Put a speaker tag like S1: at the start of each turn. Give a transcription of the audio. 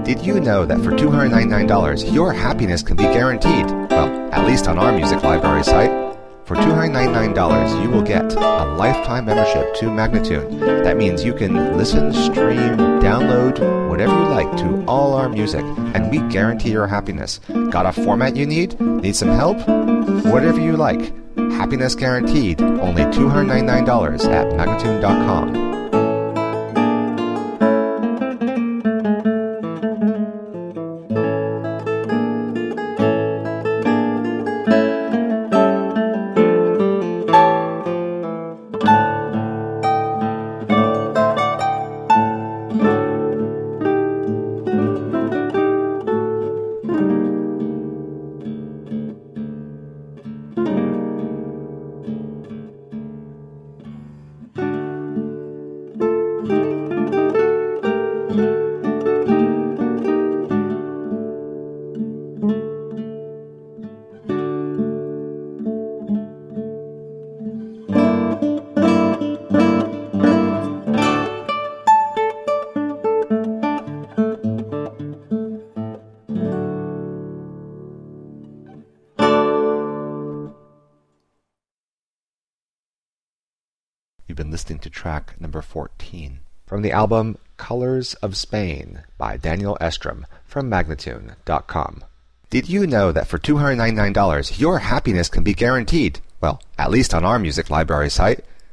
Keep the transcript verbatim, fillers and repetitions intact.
S1: Did you know that for two hundred ninety-nine dollars, your happiness can be guaranteed? Well, at least on our music library site. For two hundred ninety-nine dollars, you will get a lifetime membership to Magnatune. That means you can listen, stream, download, whatever you like to all our music, and we guarantee your happiness. Got a format you need? Need some help? Whatever you like. Happiness guaranteed. Only two hundred ninety-nine dollars at Magnatune dot com. You've been listening to track number fourteen from the album Colors of Spain by Daniel Estrom from Magnatune dot com. Did you know that for two hundred ninety-nine dollars, your happiness can be guaranteed? Well, at least on our music library site.